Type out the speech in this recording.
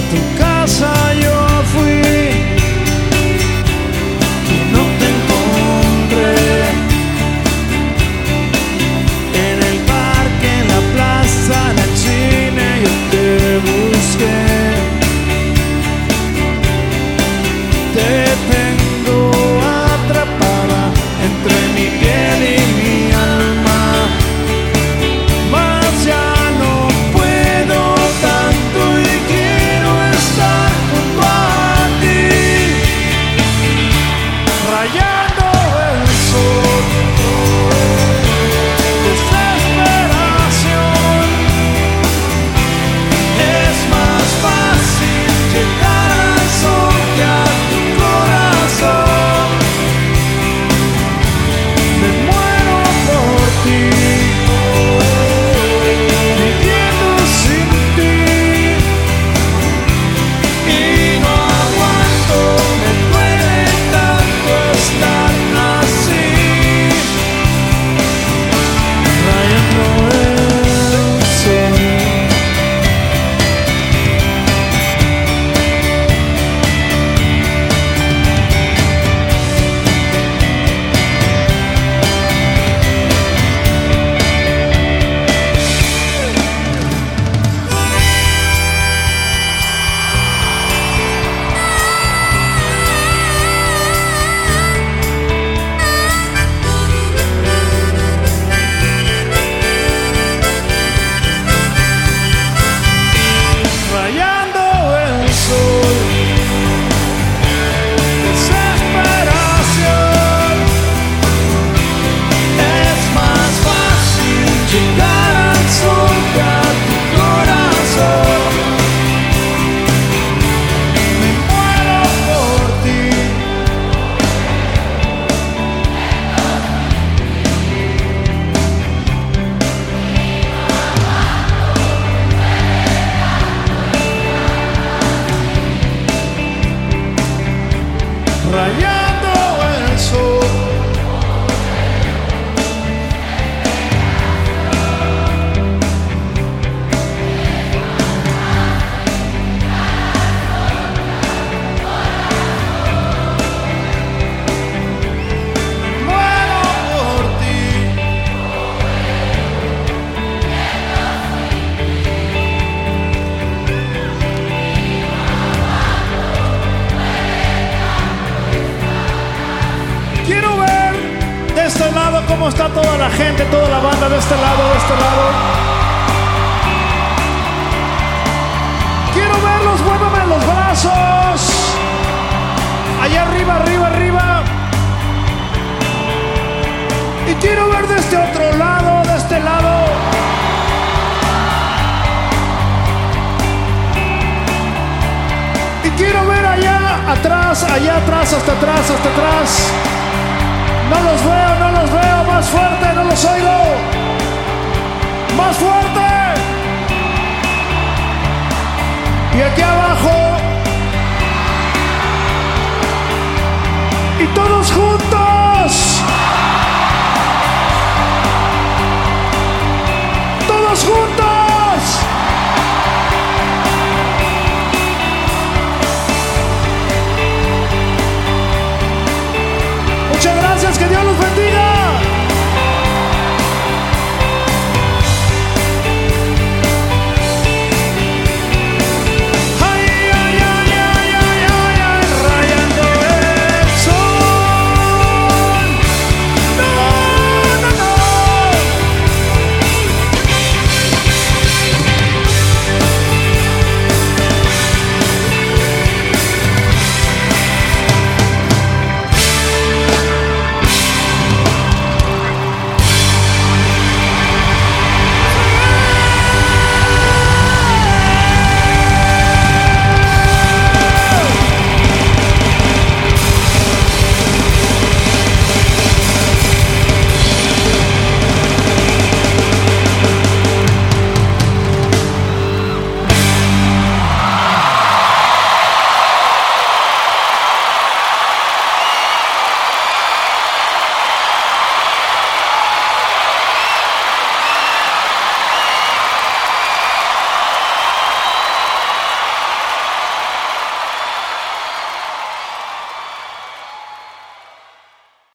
tu casa yo fui y no te encontré. En el parque, en la plaza, en el cine yo te busqué. Te tengo atrapada entre mi piel y mi alma, mas ya no puedo tanto y quiero estar junto a ti, rayando el sol. Desesperación, es más fácil llegar al sol que a tu corazón. Me muero por ti, viviendo sin ti, y no aguanto, me duele tanto estar así, rayando el sol. Rayando el sol, desesperación, es más fácil llegar al sol que a tu corazón. Me muero por ti, rayando el sol. Muero por ti. Quiero ver de este lado cómo está toda la gente, toda la banda de este lado, de este lado. Quiero verlos, muévame los brazos. Allá arriba, arriba, arriba. Y quiero ver de este otro lado, de este lado. Y quiero ver allá atrás, allá atrás, hasta atrás, hasta atrás. No los veo, más fuerte, no los oigo. Más fuerte. Y aquí abajo.